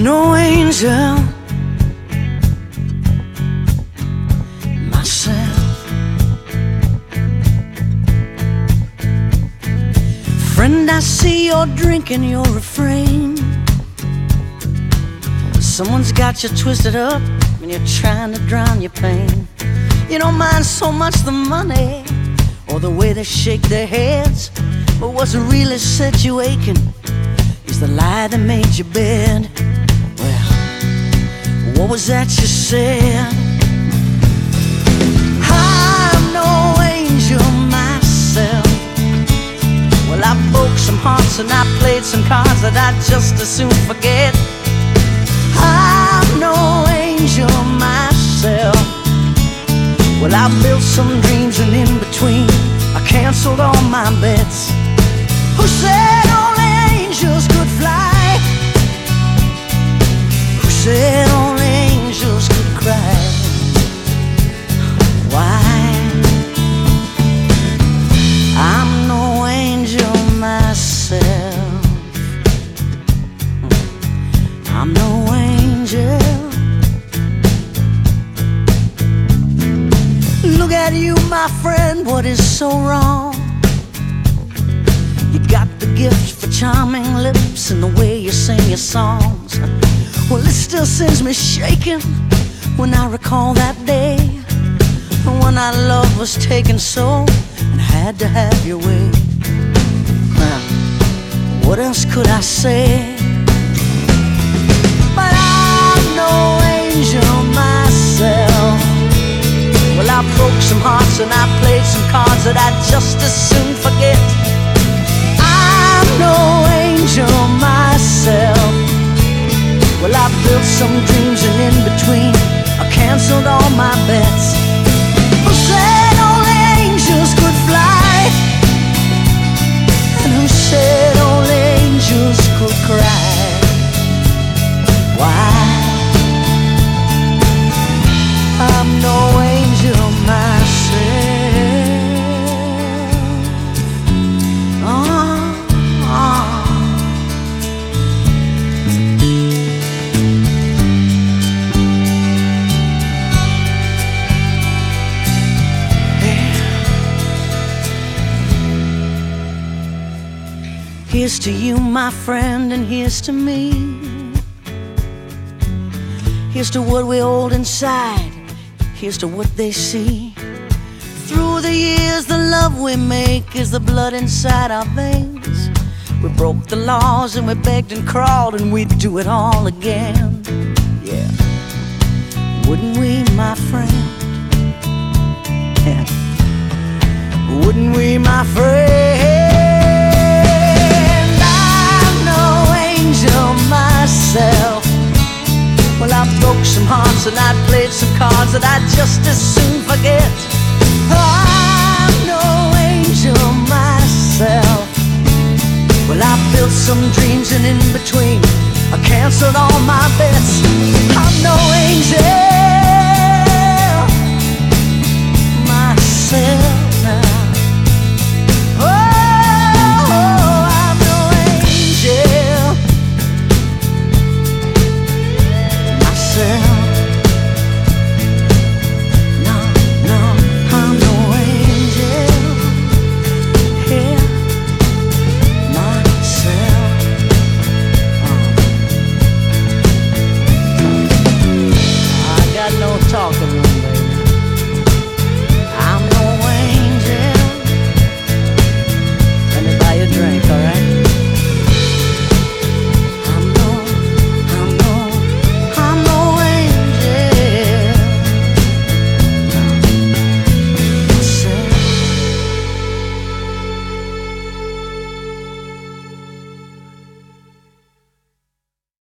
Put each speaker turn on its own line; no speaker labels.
no angel myself. Friend, I see you're drinking your refrain. Someone's got you twisted up and you're trying to drown your pain. You don't mind so much the money or the way they shake their heads, but what's really set you aching is the lie that made you bed. Well, what was that you said? I'm no angel myself. Well, I broke some hearts and I played some cards that I'd just as soon forget. I'm no angel myself. Well, I built some dreams and in between I canceled all my bets. Who said only angels could fly? Who said only angels could cry? Why? I'm no angel myself. I'm no angel. Look at you, my friend, what is so wrong? You got the gift for charming lips and the way you sing your songs. Well, it still sends me shaking when I recall that day when our love was taken so and had to have your way. Well, what else could I say? But I'm no angel myself. Well, I broke some hearts and I played some cards that I'd just as soon forget. I'm no angel myself. Well, I built some dreams and in between I canceled all my bets. Who said only angels could fly? And who said only angels could cry? Why? I'm no angel myself. Here's to you, my friend, and here's to me. Here's to what we hold inside. Here's to what they see. Through the years, the love we make is the blood inside our veins. We broke the laws and we begged and crawled and we'd do it all again. Yeah, wouldn't we, my friend? Yeah. Wouldn't we, my friend? I'm no angel myself. Well, I broke some hearts and I played some cards that I'd just as soon forget. I'm no angel myself. Well, I built some dreams and in between I canceled all my bets. I'm no angel.